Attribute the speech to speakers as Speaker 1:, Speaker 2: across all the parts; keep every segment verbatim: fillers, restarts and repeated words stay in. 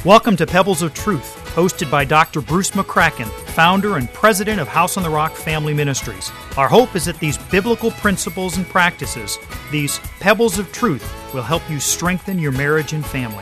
Speaker 1: Welcome to Pebbles of Truth, hosted by Doctor Bruce McCracken, founder and president of House on the Rock Family Ministries. Our hope is that these biblical principles and practices, these pebbles of truth, will help you strengthen your marriage and family.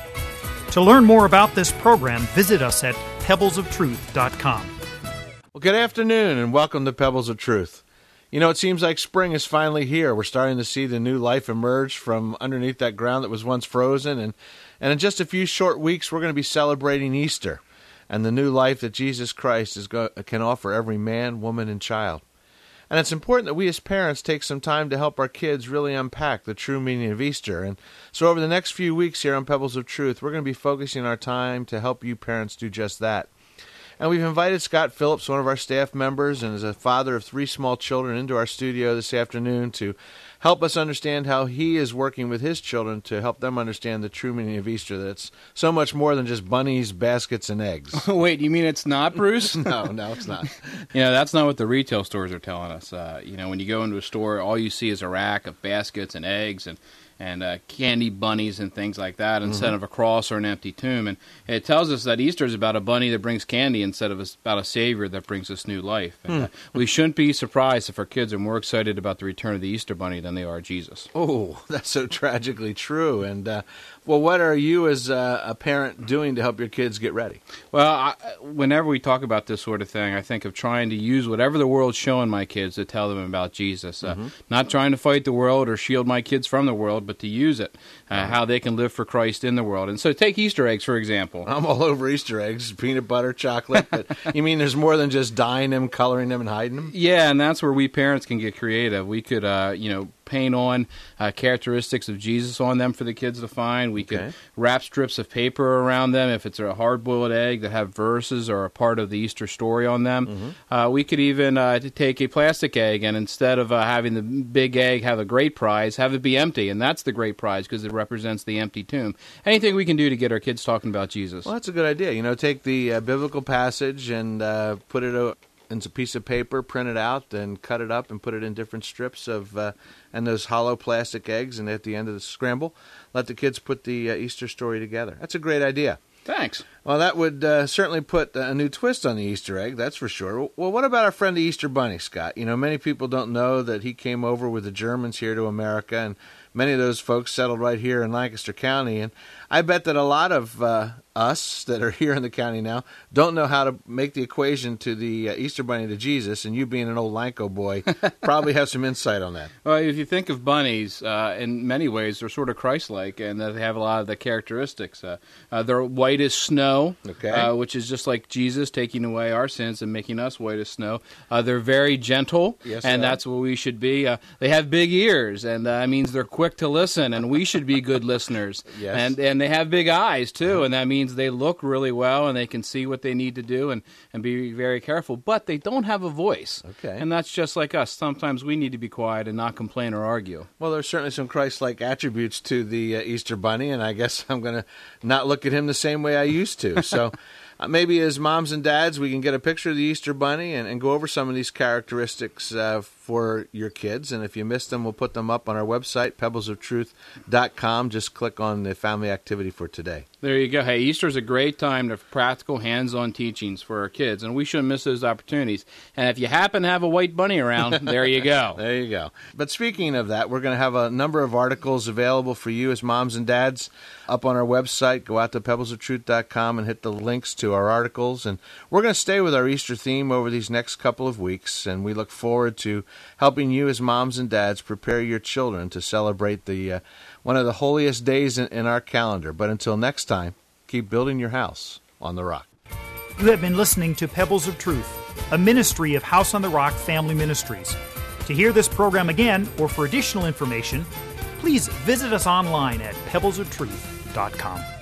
Speaker 1: To learn more about this program, visit us at pebbles of truth dot com.
Speaker 2: Well, good afternoon and welcome to Pebbles of Truth. You know, it seems like spring is finally here. We're starting to see the new life emerge from underneath that ground that was once frozen, and And in just a few short weeks, we're going to be celebrating Easter and the new life that Jesus Christ is go- can offer every man, woman, and child. And it's important that we as parents take some time to help our kids really unpack the true meaning of Easter. And so over the next few weeks here on Pebbles of Truth, we're going to be focusing our time to help you parents do just that. And we've invited Scott Phillips, one of our staff members, and is a father of three small children, into our studio this afternoon to help us understand how he is working with his children to help them understand the true meaning of Easter, that it's so much more than just bunnies, baskets, and eggs.
Speaker 3: Wait, you mean it's not, Bruce?
Speaker 2: no, no, it's not.
Speaker 3: You know, that's not what the retail stores are telling us. Uh, you know, when you go into a store, all you see is a rack of baskets and eggs and and uh, candy bunnies and things like that instead mm-hmm. of a cross or an empty tomb. And it tells us that Easter is about a bunny that brings candy instead of a, about a Savior that brings us new life. And, hmm. uh, we shouldn't be surprised if our kids are more excited about the return of the Easter bunny than they are Jesus.
Speaker 2: Oh, that's so tragically true. And, uh, well, what are you as uh, a parent doing to help your kids get ready?
Speaker 3: Well, I, whenever we talk about this sort of thing, I think of trying to use whatever the world's showing my kids to tell them about Jesus. Uh, mm-hmm. Not trying to fight the world or shield my kids from the world, but to use it, uh, right. how they can live for Christ in the world. And so take Easter eggs, for example.
Speaker 2: I'm all over Easter eggs, peanut butter, chocolate. But you mean there's more than just dyeing them, coloring them, and hiding them?
Speaker 3: Yeah, and that's where we parents can get creative. We could, uh, you know, paint on uh, characteristics of Jesus on them for the kids to find. We could okay. wrap strips of paper around them if it's a hard-boiled egg that have verses or a part of the Easter story on them. Mm-hmm. Uh, we could even uh, take a plastic egg and instead of uh, having the big egg have a great prize, have it be empty, and that's the great prize because it represents the empty tomb. Anything we can do to get our kids talking about Jesus.
Speaker 2: Well, that's a good idea. You know, take the uh, biblical passage and uh, put it uh, in a piece of paper, print it out, and cut it up and put it in different strips of uh, and those hollow plastic eggs. And at the end of the scramble, let the kids put the uh, Easter story together. That's a great idea.
Speaker 3: Thanks.
Speaker 2: Well, that would uh, certainly put a new twist on the Easter egg, that's for sure. Well, what about our friend the Easter Bunny, Scott? You know, many people don't know that he came over with the Germans here to America, and many of those folks settled right here in Lancaster County. And I bet that a lot of uh, us that are here in the county now don't know how to make the equation to the uh, Easter Bunny to Jesus, and you being an old Lanco boy probably have some insight on that.
Speaker 3: Well, if you think of bunnies, uh, in many ways they're sort of Christ-like, and they have a lot of the characteristics. Uh, uh, they're white as snow,
Speaker 2: okay.
Speaker 3: uh, which is just like Jesus taking away our sins and making us white as snow. Uh, they're very gentle,
Speaker 2: yes,
Speaker 3: and that's what we should be. Uh, they have big ears, and uh, that means they're quick to listen, and we should be good listeners.
Speaker 2: Yes.
Speaker 3: And and they have big eyes, too, and that means they look really well, and they can see what they need to do and, and be very careful. But they don't have a voice.
Speaker 2: Okay.
Speaker 3: And that's just like us. Sometimes we need to be quiet and not complain or argue.
Speaker 2: Well, there's certainly some Christ-like attributes to the uh, Easter Bunny, and I guess I'm going to not look at him the same way I used to. So uh, maybe as moms and dads, we can get a picture of the Easter Bunny and, and go over some of these characteristics uh, for your kids. And if you missed them, we'll put them up on our website, pebbles of truth dot com. Just click on the family activity for today.
Speaker 3: There you go. Hey, Easter's a great time to practical, hands-on teachings for our kids, and we shouldn't miss those opportunities. And if you happen to have a white bunny around, there you go.
Speaker 2: There you go. But speaking of that, we're going to have a number of articles available for you as moms and dads up on our website. Go out to pebbles of truth dot com and hit the links to our articles. And we're going to stay with our Easter theme over these next couple of weeks, and we look forward to helping you as moms and dads prepare your children to celebrate the uh, one of the holiest days in, in our calendar. But until next time, keep building your house on the rock.
Speaker 1: You have been listening to Pebbles of Truth, a ministry of House on the Rock Family Ministries. To hear this program again or for additional information, please visit us online at pebbles of truth dot com.